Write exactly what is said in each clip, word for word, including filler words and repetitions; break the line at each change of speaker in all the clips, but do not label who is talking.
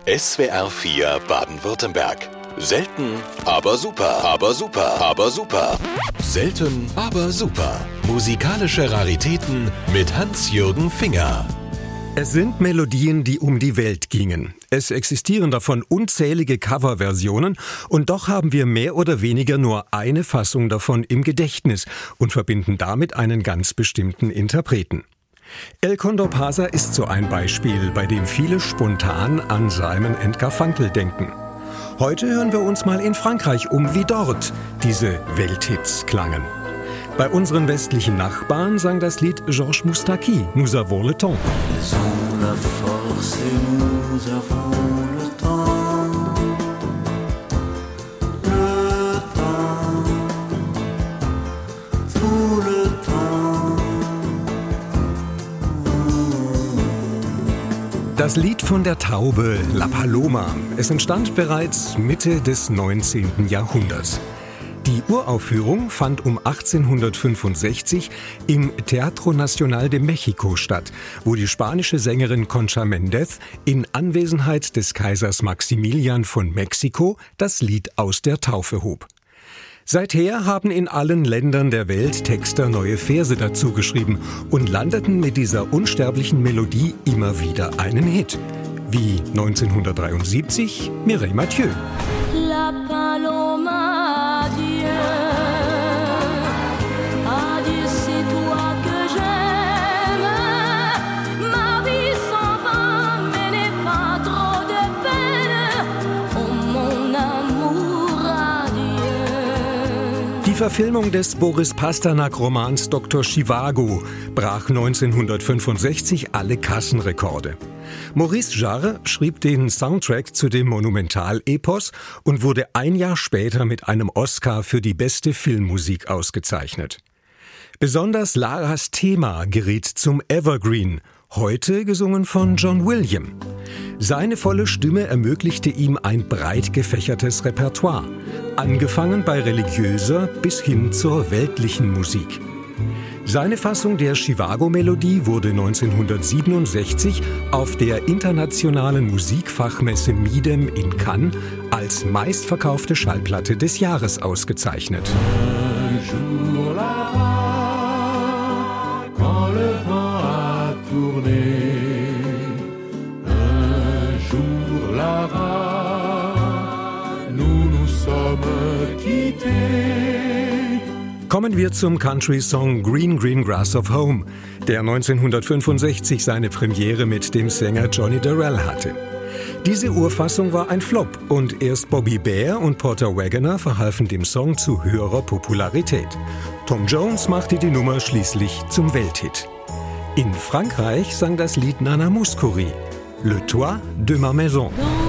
S W R vier Baden-Württemberg. Selten, aber super, aber super, aber super. Selten, aber super. Musikalische Raritäten mit Hans-Jürgen Finger.
Es sind Melodien, die um die Welt gingen. Es existieren davon unzählige Coverversionen und doch haben wir mehr oder weniger nur eine Fassung davon im Gedächtnis und verbinden damit einen ganz bestimmten Interpreten. El Condor Pasa ist so ein Beispiel, bei dem viele spontan an Simon and Garfunkel denken. Heute hören wir uns mal in Frankreich um, wie dort diese Welthits klangen. Bei unseren westlichen Nachbarn sang das Lied Georges Moustaki, Nous avons le temps.
Ils ont la force et nous avons le temps. Le temps, tout le temps.
Das Lied von der Taube, La Paloma. Es entstand bereits Mitte des neunzehnten Jahrhunderts. Die Uraufführung fand um achtzehnhundertfünfundsechzig im Teatro Nacional de México statt, wo die spanische Sängerin Concha Méndez in Anwesenheit des Kaisers Maximilian von Mexiko das Lied aus der Taufe hob. Seither haben in allen Ländern der Welt Texter neue Verse dazu geschrieben und landeten mit dieser unsterblichen Melodie immer wieder einen Hit. Wie neunzehnhundertdreiundsiebzig Mireille Mathieu.
La Paloma, adieu, adieu, c'est toi que j'aime. Ma vie s'en va, mais n'aie pas trop de peine. Oh mon amour, adieu.
Die Verfilmung des Boris Pasternak-Romans Doktor Zhivago brach neunzehnhundertfünfundsechzig alle Kassenrekorde. Maurice Jarre schrieb den Soundtrack zu dem Monumental-Epos und wurde ein Jahr später mit einem Oscar für die beste Filmmusik ausgezeichnet. Besonders Laras Thema geriet zum Evergreen, heute gesungen von John William. Seine volle Stimme ermöglichte ihm ein breit gefächertes Repertoire, angefangen bei religiöser bis hin zur weltlichen Musik. Seine Fassung der Zhivago-Melodie wurde neunzehnhundertsiebenundsechzig auf der internationalen Musikfachmesse Midem in Cannes als meistverkaufte Schallplatte des Jahres ausgezeichnet.
Un jour là-bas, quand le vent a tourné, un jour là-bas, nous nous sommes quittés.
Kommen wir zum Country-Song Green Green Grass of Home, der neunzehnhundertfünfundsechzig seine Premiere mit dem Sänger Johnny Darrell hatte. Diese Urfassung war ein Flop und erst Bobby Bare und Porter Wagoner verhalfen dem Song zu höherer Popularität. Tom Jones machte die Nummer schließlich zum Welthit. In Frankreich sang das Lied Nana Mouskouri, Le Toit de ma Maison.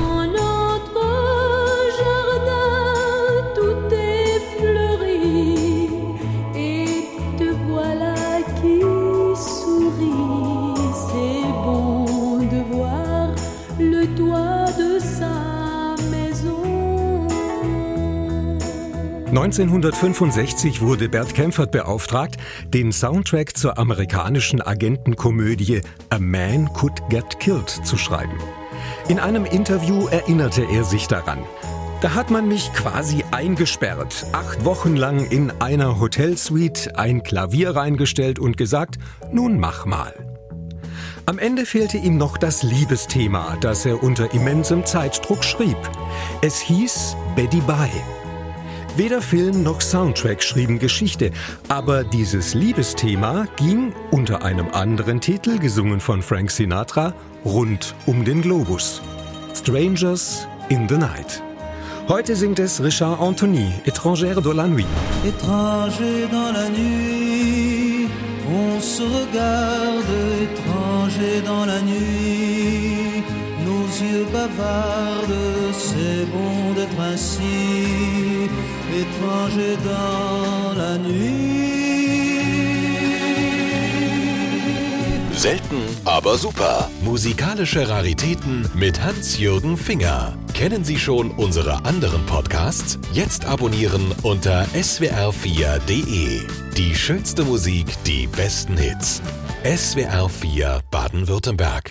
neunzehnhundertfünfundsechzig wurde Bert Kaempfert beauftragt, den Soundtrack zur amerikanischen Agentenkomödie A Man Could Get Killed zu schreiben. In einem Interview erinnerte er sich daran. Da hat man mich quasi eingesperrt, acht Wochen lang in einer Hotelsuite, ein Klavier reingestellt und gesagt, nun mach mal. Am Ende fehlte ihm noch das Liebesthema, das er unter immensem Zeitdruck schrieb. Es hieß Betty Bye. Weder Film noch Soundtrack schrieben Geschichte, aber dieses Liebesthema ging unter einem anderen Titel, gesungen von Frank Sinatra, rund um den Globus. Strangers in the Night. Heute singt es Richard Anthony, Étrangère dans la nuit.
Étranger dans la nuit, on se regarde, étranger dans la nuit, nos yeux bavardent, c'est bon d'être ainsi, étranger dans la nuit.
Selten, aber super. Musikalische Raritäten mit Hans-Jürgen Finger. Kennen Sie schon unsere anderen Podcasts? Jetzt abonnieren unter S W R vier Punkt de. Die schönste Musik, die besten Hits. S W R vier Baden-Württemberg.